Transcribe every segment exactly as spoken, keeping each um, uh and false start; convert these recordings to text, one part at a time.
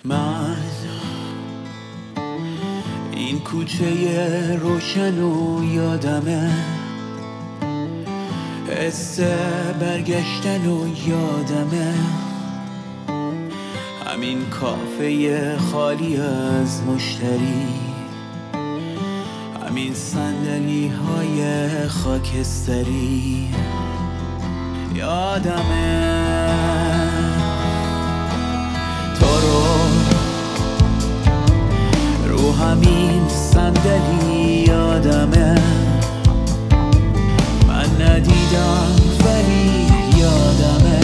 من این کوچه روشن و یادمه، حس برگشتن و یادمه، همین کافه خالی از مشتری، همین صندلی های خاکستری. یادمه تو رو رو همین صندلی، یادمه من ندیدم ولی یادمه،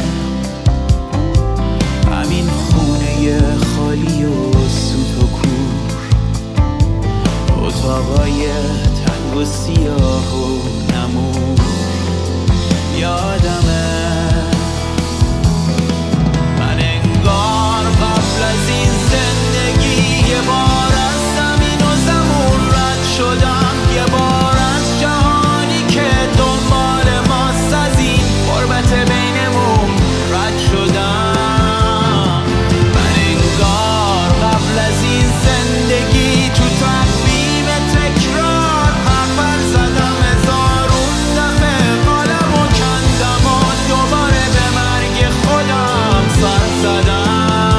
همین خونه خالی و سوت و کور، اتاقای تنگ و سیاه و نمور. یادمه من انگار قبل از این زندگی یه بار از زمین و زمون رد شدم، یه بار از جهانی که دنبال ماست از این غربت بینمون رد شدم. من انگار قبل از این زندگی تو تقویم تکرار حرفر زدم، هزارون دفعه قالم و کندم و دوباره به مرگ خودم سر زدم.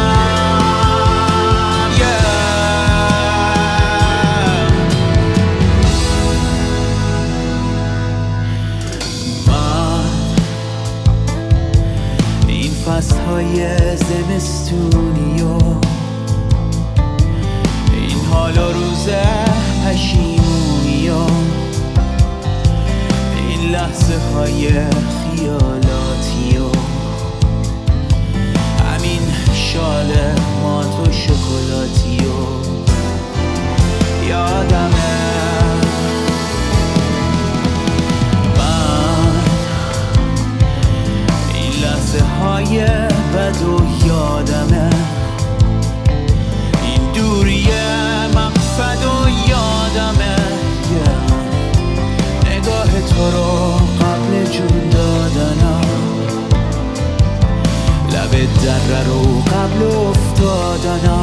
فصلهای زمستونی و این حال و روز پشیمونی و این لحظه های خیالاتی و همین شال مات و شکلاتی و یادمه لحظه های بد و یادمه، این دوری مقصد و یادمه، نگاه تو رو قبل جون دادنم، لب دره رو قبل افتادنم.